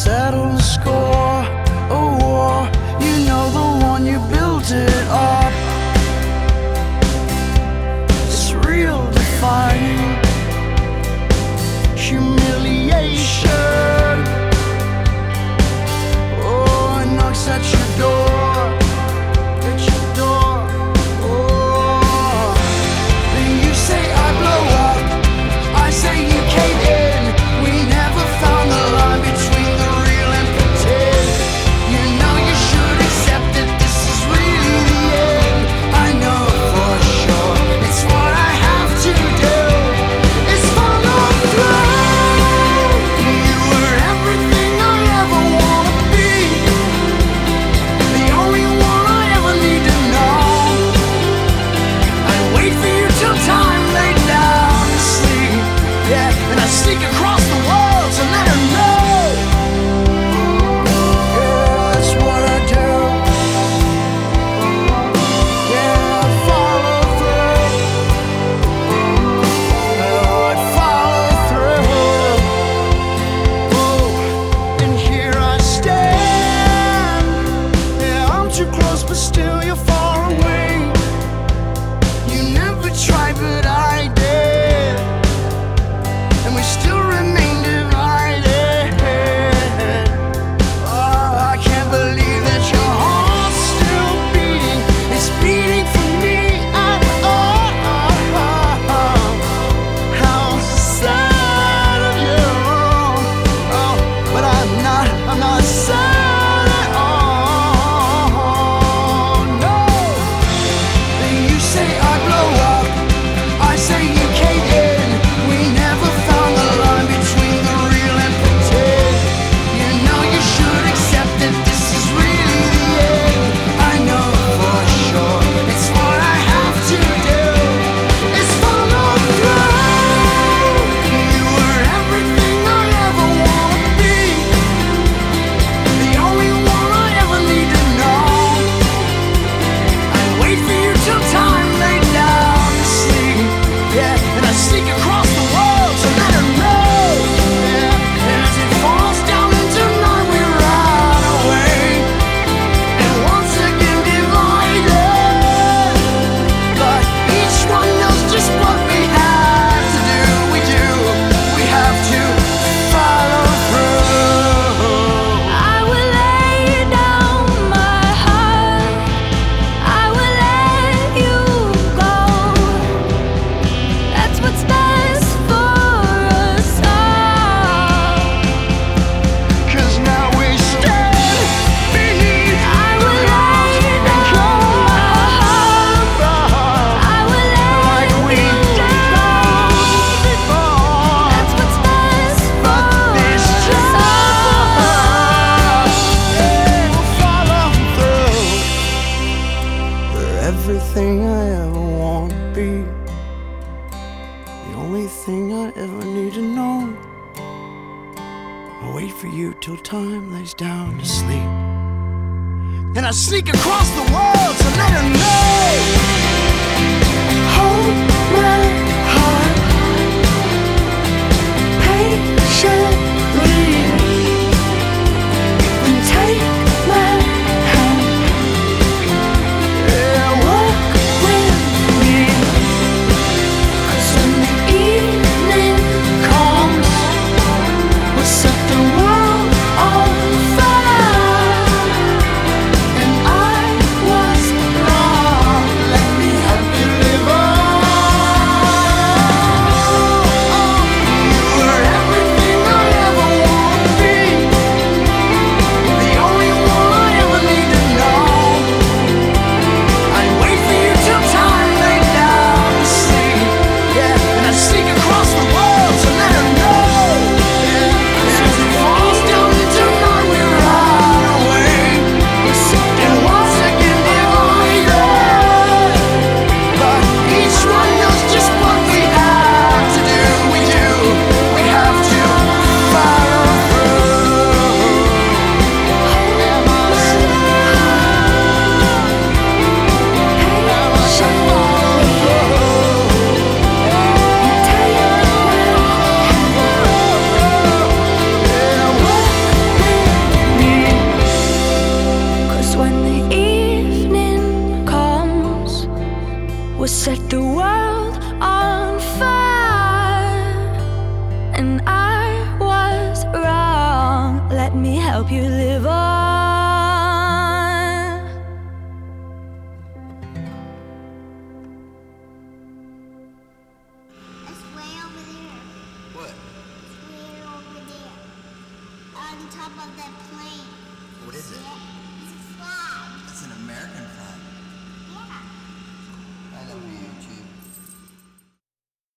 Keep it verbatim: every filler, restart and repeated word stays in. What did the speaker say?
settle the score. A war, you know the one, you built it up. It's real defining humiliation. Oh, it knocks at your door, at your door. Oh, then you say I blow up, I say you cave in. We never found the line between the real and pretend. You know you should accept that this is really the end. I know for sure it's what I have to do. It's follow through. You were everything I ever wanna be, the only one I ever need to know. I'd wait for you till time laid down to sleep, yeah, and I sneak across the world to let her know. Yeah, that's what I do. Yeah, I follow through. Oh, I'd follow through. Oh, and here I stand. Yeah, I'm too close, but still you're far away. You never tried, but I did, and we still remain divided. Oh, I can't believe that your heart's still beating. It's beating for me at all. How sad of you. Oh, but I'm not, I'm not sad at all. No. Then you say I blow up, I say you cave in. We never found the line between the real and pretend. You know you should accept that this is really the end. I know for sure it's what I have to do. It's follow through. You were everything I ever wanna be, the only one I ever need to know. I'd wait for you till time laid down to sleep, yeah, and I sneak across the world to let her know. Yeah, and as it falls down into night, we ride away, and once again divided. But each one knows just what we have to do. We do, we have to follow through. I will lay down my heart, I will let you go. That's what's best for us all. 'Cause now we stand beneath I will lay down my heart, I will let like we you did go. before. That's what's best for This us time, all. yeah, we'll follow through. You're everything I ever want to be, the only thing I ever need to know. I wait for you till time lays down to sleep, and I sneak across the world to let her know. Hold my heart patiently, and take my hand. Yeah, walk with me. 'Cause when the evening comes, we'll set the world on fire. And I was wrong, let let me help you live on. It's way over there. What? It's way over there. On top of that plane.